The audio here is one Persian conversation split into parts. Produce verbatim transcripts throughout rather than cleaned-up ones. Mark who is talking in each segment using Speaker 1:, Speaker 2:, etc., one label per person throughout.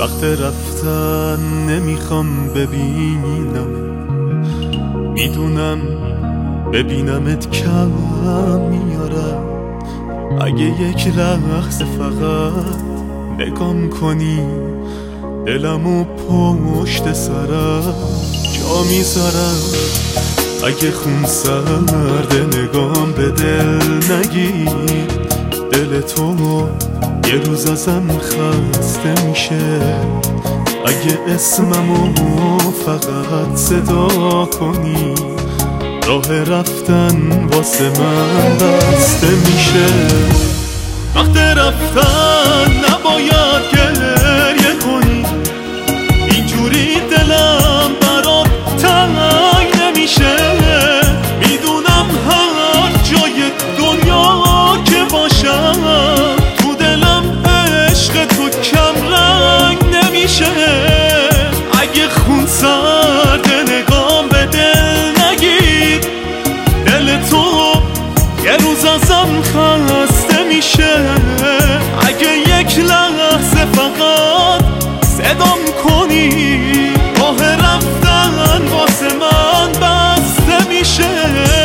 Speaker 1: وقت رفتن نمیخوام ببینم، میدونم ببینمت کم میارم. اگه یک لحظه فقط نگام کنی دلمو پشت سرم جا میذارم. اگه خون سرد نگام به دل نگی، دل تو یه روز ازم خسته میشه. اگه اسممو فقط صدا کنی، راه رفتن واسه من بسته میشه. وقت رفتن نباید گریه کنی، اینجوری دلم برات تنگ نمیشه. میدونم هر جای دنیا که باشم، تو دلم عشق تو کم رنگ نمیشه. اگه خون سرد نگام به دل نگی، دل تو یه روز ازم خسته میشه. اگه یک لحظه فقط صدام کنی، راه رفتن واسه من بسته میشه.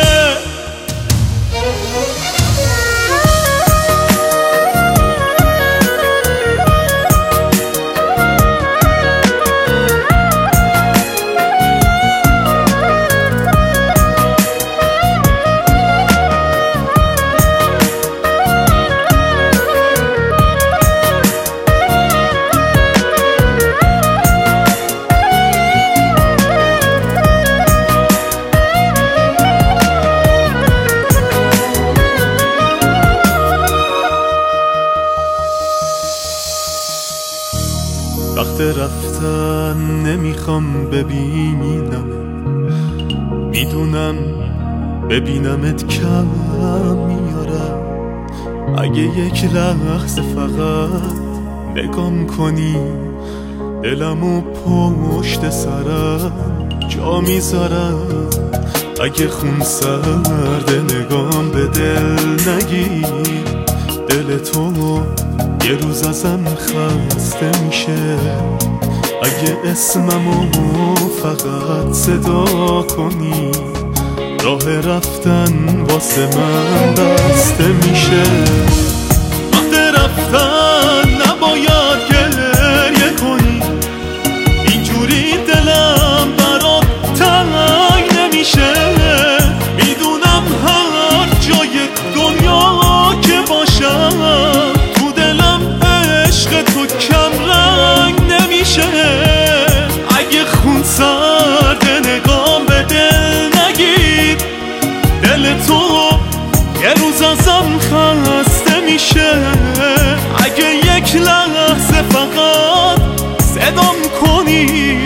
Speaker 1: وقت رفتن نمیخوام ببینم، میدونم ببینمت کم میارم. اگه یک لحظه فقط نگام کنی، دلمو پشت سرم جا میذارم. اگه خون سرد نگام به دل نگی، دل تو یه روز ازم خسته میشه. اگه اسممو فقط صدا کنی، راه رفتن واسه من بسته میشه. وقت رفتن نباید گریه کنی، اینجوری دلم برات تنگ نمیشه. میدونم هر جای دنیا که باشم، تو دلم عشق تو کم رنگ نمیشه. اگه خون سرد نگام به دل نگی، دل تو یه روز ازم خسته میشه. اگه یک لحظه فقط صدام کنی،